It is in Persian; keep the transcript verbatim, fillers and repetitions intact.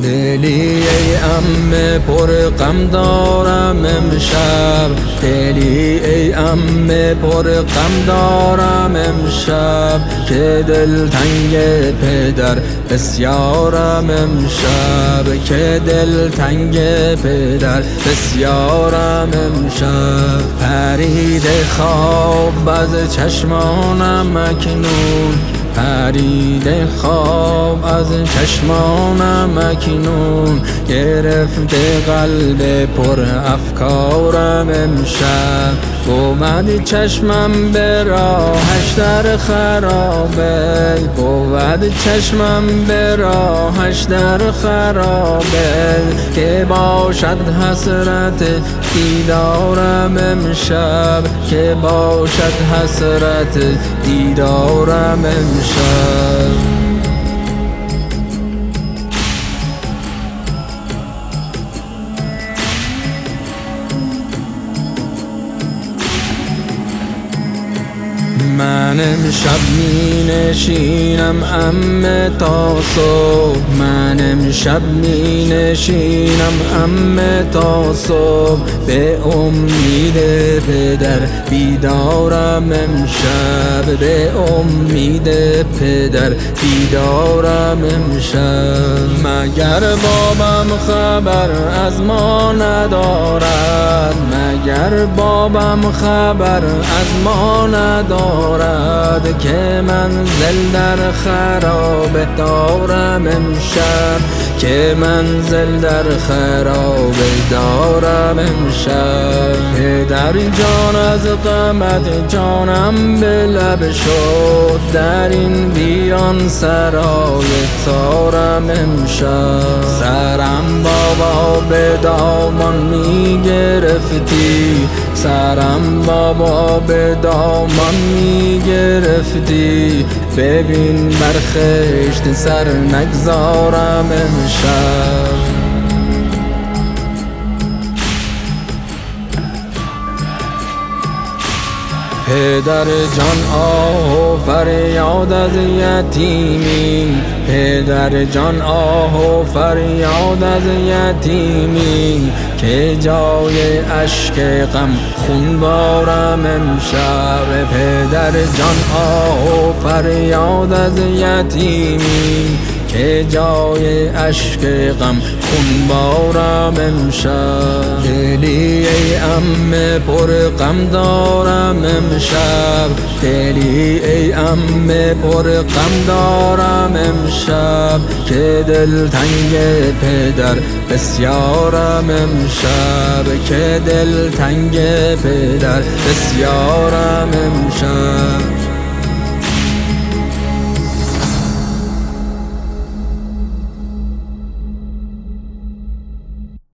دلی ای عمه پر غم دارم امشب، دلی ای عمه پر غم دارم امشب، که دلتنگ پدر بسیارم امشب، که دلتنگ پدر بسیارم امشب. پریده خواب از چشمانم اکنون، پریده خواب از چشمانم اکنون، گرفته قلب پر افکارم امشب. بود چشمم به راهش در خرابه، بود چشمم به راهش در خرابه، که باشد حسرت دیدارم امشب، که باشد حسرت دیدارم امشب. من امشب می نشینم عمه تا صبح، من امشب می نشینم عمه تا صبح، به امید پدر بیدارم امشب، به امید پدر بیدارم امشب. مگر بابم خبر از ما ندارد، مگر بابم خبر از ما ندارد، که منزل در خرابه دارم امشب، که منزل در خرابه دارم امشب. پدر جان از غمت جانم به لب شد، در این ویران سرای تارم امشب. سرم بابا به دامان می گرفتی، سرم بابا به دامان می گرفتی، ببین بر خشت سر نگذارم امشب. پدر جان آه و فریاد از یتیمی، پدر جان آه و فریاد از یتیمی، که جای اشک غم خون بارم امشب. پدر جان آه و فریاد از یتیمی، که جای اشک غم خون بارم امشب. دلی ای عمه پر غم دارم امشب، دلی ای عمه پر غم دارم امشب، که دلتنگ پدر بسیارم امشب، که دلتنگ پدر بسیارم امشب.